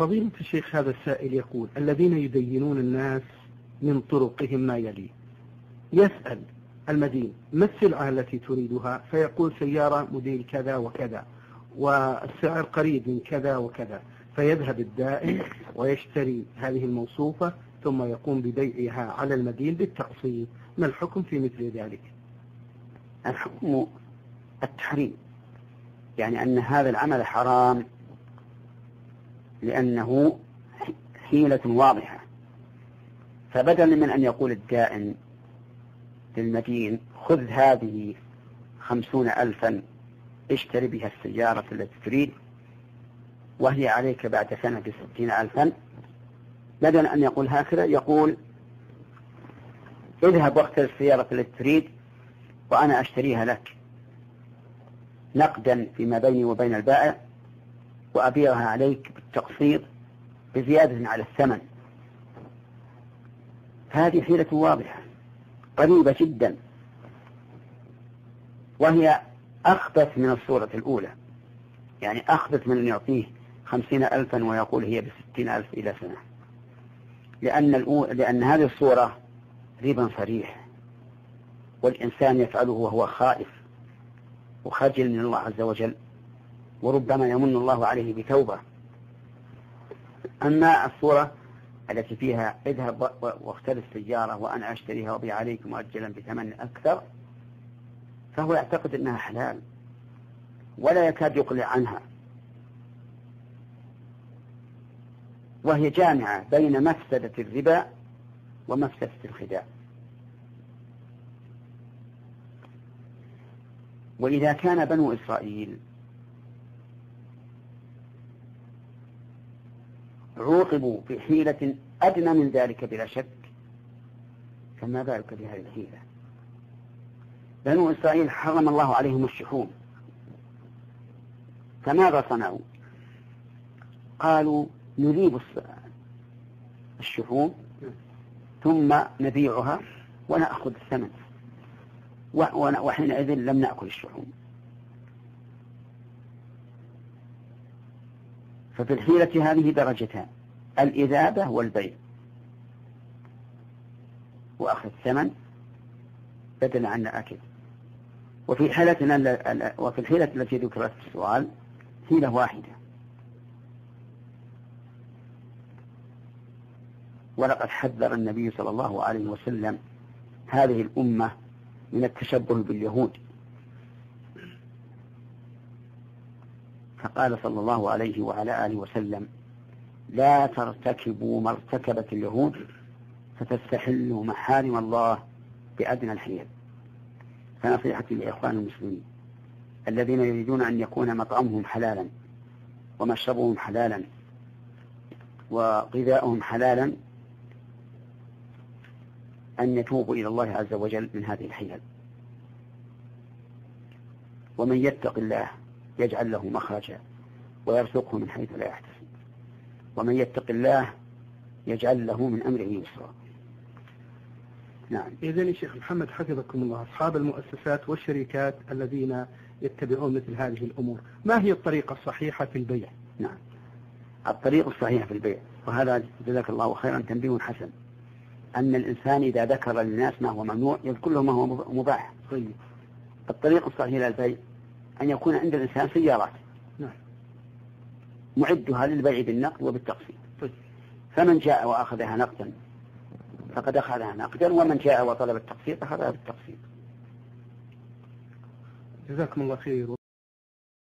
فضيلة الشيخ، هذا السائل يقول: الذين يدينون الناس من طرقهم ما يلي. يسأل المدين: ما السلعة التي تريدها؟ فيقول: سيارة موديل كذا وكذا والسعر قريب من كذا وكذا، فيذهب الدائن ويشتري هذه الموصوفة ثم يقوم ببيعها على المدين بالتقسيط. ما الحكم في مثل ذلك؟ الحكم التحريم، يعني أن هذا العمل حرام لأنه حيلة واضحة. فبدلا من أن يقول الدائن للمدين: خذ هذه 50,000 اشتري بها السيارة التي تريد وهي عليك بعد سنة 60,000، بدل أن يقول هكذا يقول: اذهب واختر السيارة التي تريد وأنا أشتريها لك نقدا فيما بيني وبين البائع، وأبيعها عليك بالتقسيط بزيادة على الثمن. هذه حيلة واضحة قريبة جدا، وهي أخبث من الصورة الأولى، يعني أخبث من أن يعطيه 50,000 ويقول هي ب60,000 إلى سنة، لأن هذه الصورة ربا صريح، والإنسان يفعله وهو خائف وخجل من الله عز وجل، وربما يمن الله عليه بتوبة. أما الصورة التي فيها اذهب واختر السيارة وأنا أشتريها وبيع عليك مؤجلا بثمن أكثر، فهو يعتقد أنها حلال ولا يكاد يقلع عنها، وهي جامعة بين مفسدة الربا ومفسدة الخداع. وإذا كان بنو إسرائيل عوقبوا بحيلة أدنى من ذلك بلا شك، فما بالك بهذه الحيلة؟ بنو إسرائيل حرم الله عليهم الشحوم، فماذا صنعوا؟ قالوا: نذيب الشحوم ثم نبيعها ونأخذ الثمن، وحينئذ لم نأكل الشحوم. ففي الحيلة هذه درجتان: الإذابة والبيع، وأخذ الثمن بدلا عن أكل. وفي الحيلة التي ذكرت في السؤال حيلة واحدة، ولقد حذر النبي صلى الله عليه وسلم هذه الأمة من التشبه باليهود، فقال صلى الله عليه وعلى آله وسلم: لا ترتكبوا ما ارتكبت اليهود فتستحلوا محارم الله بأدنى الحيل. فنصيحتي لإخوان المسلمين الذين يريدون أن يكون مطعمهم حلالا ومشربهم حلالا وغذاؤهم حلالا أن يتوبوا إلى الله عز وجل من هذه الحيل. ومن يتق الله يجعل له مخرجا ويرزقه من حيث لا يحتسب، ومن يتق الله يجعل له من أمره يسرا. نعم. إذن يا شيخ محمد حفظكم الله، أصحاب المؤسسات والشركات الذين يتبعون مثل هذه الأمور، ما هي الطريقة الصحيحة في البيع؟ نعم، الطريقة الصحيحة في البيع، وهذا جزاك الله خيرا تنبيه حسن، أن الإنسان إذا ذكر للناس ما هو ممنوع يذكر له ما هو مباح. طيب. الطريقة الصحيحة للبيع أن يكون عند الإنسان سيارات معدها للبيع بالنقد وبالتقسيط. طيب. فمن جاء وأخذها نقدا فقد أخذها نقدا، ومن جاء وطلب التقسيط أخذها بالتقسيط. جزاكم الله خير.